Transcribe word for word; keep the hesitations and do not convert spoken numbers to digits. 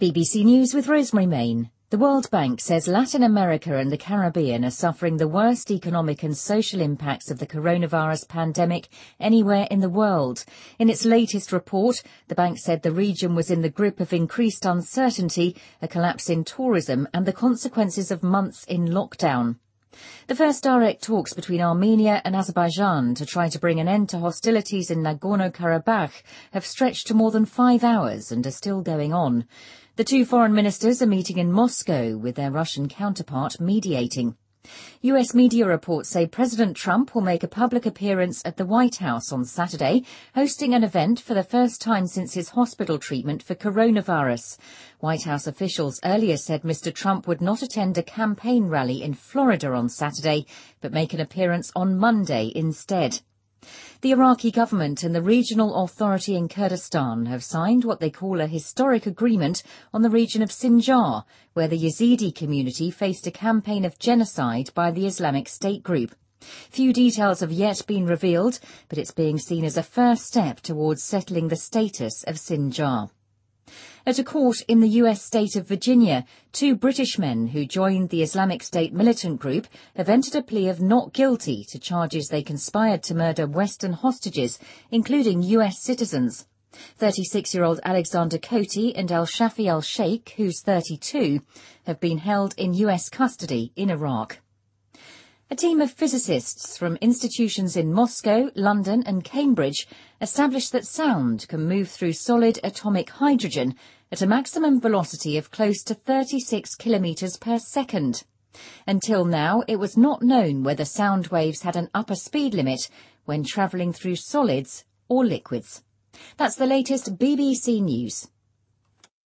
B B C News with Rosemary Main. The World Bank says Latin America and the Caribbean are suffering the worst economic and social impacts of the coronavirus pandemic anywhere in the world. In its latest report, the bank said the region was in the grip of increased uncertainty, a collapse in tourism and the consequences of months in lockdown. The first direct talks between Armenia and Azerbaijan to try to bring an end to hostilities in Nagorno-Karabakh have stretched to more than five hours and are still going on. The two foreign ministers are meeting in Moscow with their Russian counterpart mediating. U S media reports say President Trump will make a public appearance at the White House on Saturday, hosting an event for the first time since his hospital treatment for coronavirus. White House officials earlier said Mister Trump would not attend a campaign rally in Florida on Saturday, but make an appearance on Monday instead. The Iraqi government and the regional authority in Kurdistan have signed what they call a historic agreement on the region of Sinjar, where the Yazidi community faced a campaign of genocide by the Islamic State group. Few details have yet been revealed, but it's being seen as a first step towards settling the status of Sinjar. At a court in the U S state of Virginia, two British men who joined the Islamic State militant group have entered a plea of not guilty to charges they conspired to murder Western hostages, including U S citizens. thirty-six-year-old Alexander Cote and Al-Shafi al-Sheikh, who's thirty-two, have been held in U S custody in Iraq. A team of physicists from institutions in Moscow, London and Cambridge established that sound can move through solid atomic hydrogen at a maximum velocity of close to thirty-six kilometres per second. Until now, it was not known whether sound waves had an upper speed limit when travelling through solids or liquids. That's the latest B B C News.